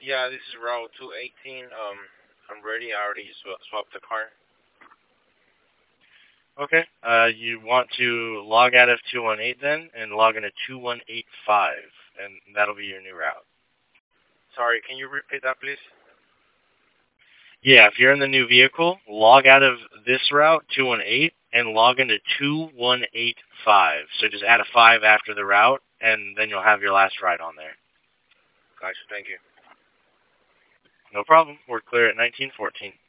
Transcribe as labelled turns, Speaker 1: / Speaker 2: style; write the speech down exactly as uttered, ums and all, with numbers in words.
Speaker 1: Yeah, this is Route two eighteen. Um, I'm ready. I already sw- swapped the car.
Speaker 2: Okay. Uh, you want to log out of two one eight then, and log into two one eight five, and that'll be your new route.
Speaker 1: Sorry, can you repeat that, please?
Speaker 2: Yeah, if you're in the new vehicle, log out of this route, two one eight, and log into two one eight five. So just add a five after the route, and then you'll have your last ride on there.
Speaker 1: Gotcha, thank you.
Speaker 2: No problem. We're clear at nineteen fourteen.